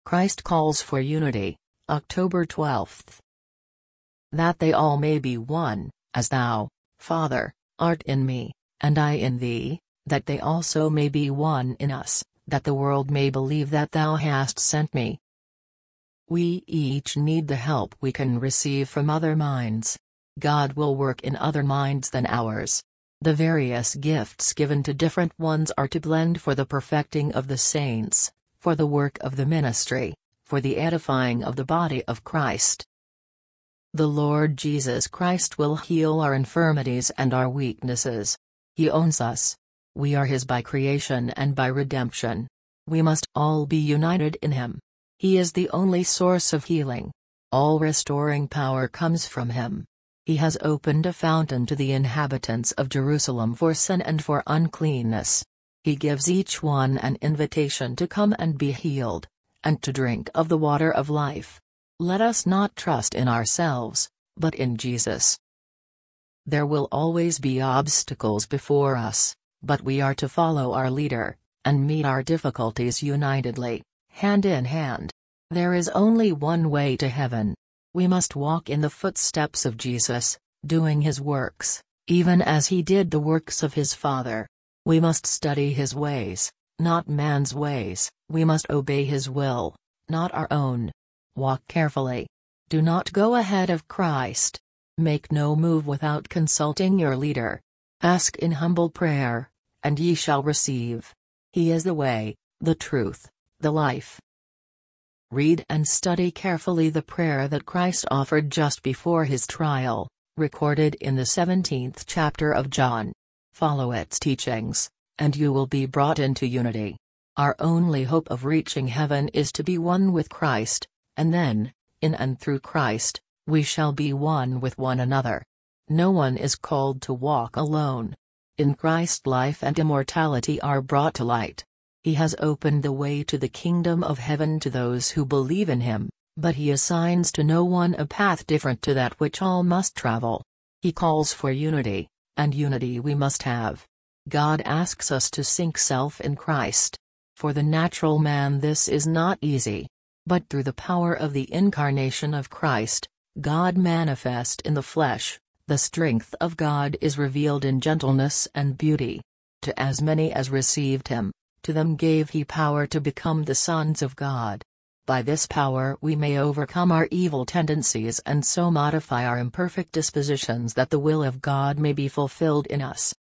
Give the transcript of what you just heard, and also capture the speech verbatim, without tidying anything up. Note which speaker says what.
Speaker 1: Christ calls for unity, October twelfth. That they all may be one, as thou, Father, art in me, and I in thee, that they also may be one in us, that the world may believe that thou hast sent me. We each need the help we can receive from other minds. God will work in other minds than ours. The various gifts given to different ones are to blend for the perfecting of the saints, for the work of the ministry, for the edifying of the body of Christ. The Lord Jesus Christ will heal our infirmities and our weaknesses. He owns us. We are His by creation and by redemption. We must all be united in Him. He is the only source of healing. All restoring power comes from Him. He has opened a fountain to the inhabitants of Jerusalem for sin and for uncleanness. He gives each one an invitation to come and be healed, and to drink of the water of life. Let us not trust in ourselves, but in Jesus. There will always be obstacles before us, but we are to follow our leader, and meet our difficulties unitedly, hand in hand. There is only one way to heaven. We must walk in the footsteps of Jesus, doing His works, even as He did the works of His Father. We must study His ways, not man's ways. We must obey His will, not our own. Walk carefully. Do not go ahead of Christ. Make no move without consulting your leader. Ask in humble prayer, and ye shall receive. He is the way, the truth, the life. Read and study carefully the prayer that Christ offered just before His trial, recorded in the seventeenth chapter of John. Follow its teachings, and you will be brought into unity. Our only hope of reaching heaven is to be one with Christ, and then, in and through Christ, we shall be one with one another. No one is called to walk alone. In Christ life and immortality are brought to light. He has opened the way to the kingdom of heaven to those who believe in Him, but He assigns to no one a path different to that which all must travel. He calls for unity, and unity we must have. God asks us to sink self in Christ. For the natural man this is not easy. But through the power of the incarnation of Christ, God manifest in the flesh, the strength of God is revealed in gentleness and beauty. To as many as received Him, to them gave He power to become the sons of God. By this power we may overcome our evil tendencies and so modify our imperfect dispositions that the will of God may be fulfilled in us.